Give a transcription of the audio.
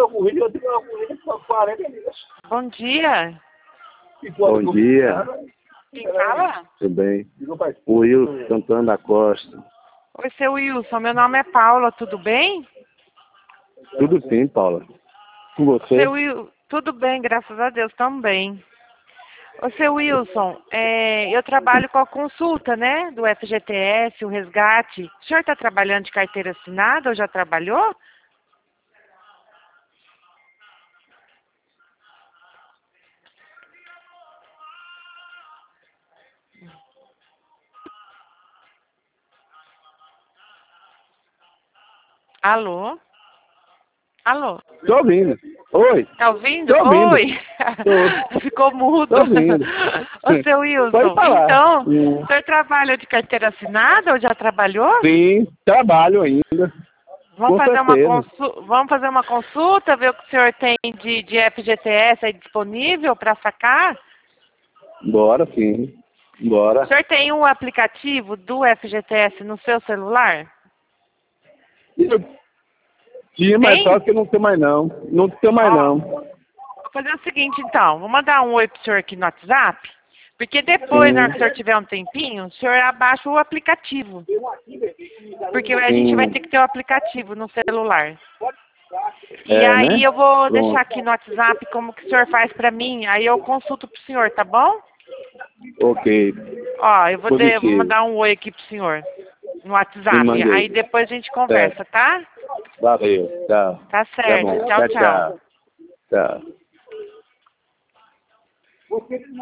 Bom dia. Bom dia, Quem fala? tudo bem? O Wilson Santana da Costa. Oi, seu Wilson. Meu nome é Paula. Tudo bem? Tudo sim, Paula. Com você? Seu Wilson, tudo bem, graças a Deus também. Ô, seu Wilson, eu trabalho com a consulta, né, do FGTS, o resgate. O senhor está trabalhando de carteira assinada ou já trabalhou? Alô? Alô? Tô ouvindo. Oi, Tá ouvindo? tô ouvindo. Oi! Tô, Ficou mudo. tô ouvindo. Ô, seu Pode Wilson, falar. então, o senhor trabalha de carteira assinada ou já trabalhou? Sim, trabalho ainda. Vamos Com fazer certeza. vamos fazer uma consulta, ver o que o senhor tem de FGTS aí disponível para sacar? Bora sim. O Bora. senhor tem um aplicativo do FGTS no seu celular? Tinha, mas só Tem? que não tem mais não. Não tem mais Ó, não. vou fazer o seguinte então, vou mandar um oi pro senhor aqui no WhatsApp, porque depois, na hora que o senhor Sim, tiver um tempinho, o senhor abaixa o aplicativo, porque a gente vai sim. ter que ter o aplicativo no celular. E É, aí né? eu vou deixar Pronto. aqui no WhatsApp como que o senhor faz para mim, aí eu consulto pro senhor, tá bom? Ok. Ó, vou Positivo. mandar um oi aqui pro senhor no Me WhatsApp, mandei. aí depois a gente conversa, Certo. tá? Valeu. Tchau. Tá Tá certo. bom. Tchau, Tchau, tchau. tchau. Tchau.